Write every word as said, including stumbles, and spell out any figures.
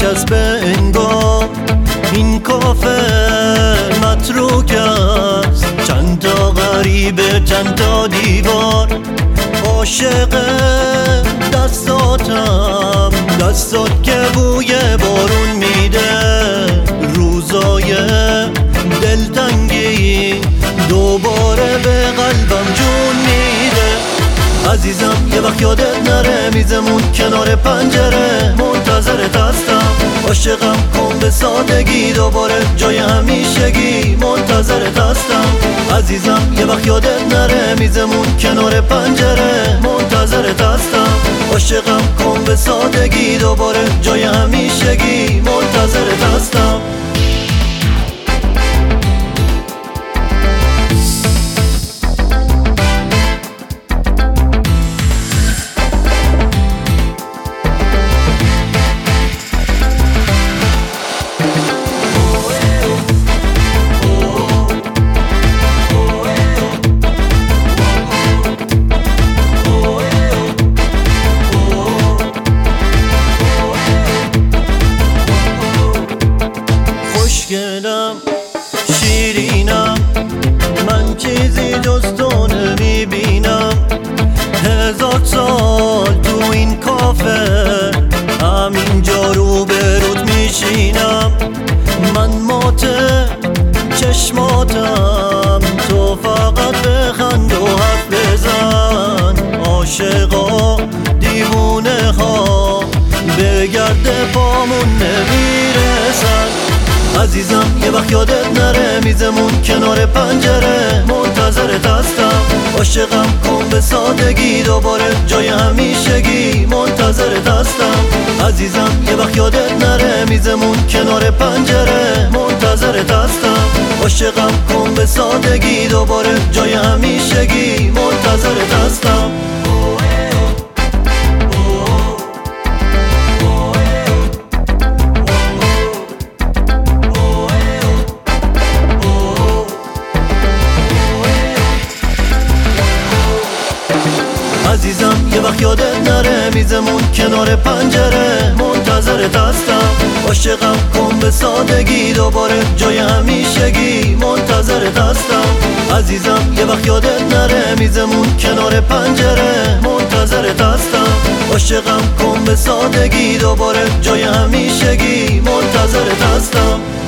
نچسب انگار این کافه متروک است، چند تا غریبه چند تا دیوار. عاشق دستاتم، دستات که بوی بارون میده، روزای دلتنگی دوباره به قلبم جون میده. عزیزم یه وقت یادت نره، میزمون کنار پنجره منتظرت هستم. عاشقم کن به سادگی، دوباره جای همیشگی منتظرت هستم. عزیزم یه وقت یادت نره، میزمون کنار پنجره منتظرت هستم. عاشقم کن به سادگی، دوباره جای همیشگی منتظرت هستم. خوشگلم شیرینم، من چیزی جز تو نمیبینم. هزار سال تو این کافه همینجا رو به رود میشینم. من مات چشماتم، تو فقط بخند و حرف بزن. عاشقا دیوونه ها به گرد پامون نمیرسن. عزیزم یه وقت یادت نره، میزمون کنار پنجره منتظرت هستم. عاشقم کن به سادگی، دوباره جای همیشگی منتظرت هستم. عزیزم یه وقت یادت نره، میزمون کنار پنجره منتظرت هستم. عاشقم کن به سادگی، دوباره جای همیشگی منتظرت هستم. عزیزم یه وقت یادت نره، میزمون کنار پنجره منتظرت هستم. عاشقم کن به سادگی، دوباره جای همیشگی منتظرت هستم. عزیزم یه وقت یادت نره، میزمون کنار پنجره منتظرت هستم. عاشقم کن به سادگی، دوباره جای همیشگی منتظرت هستم.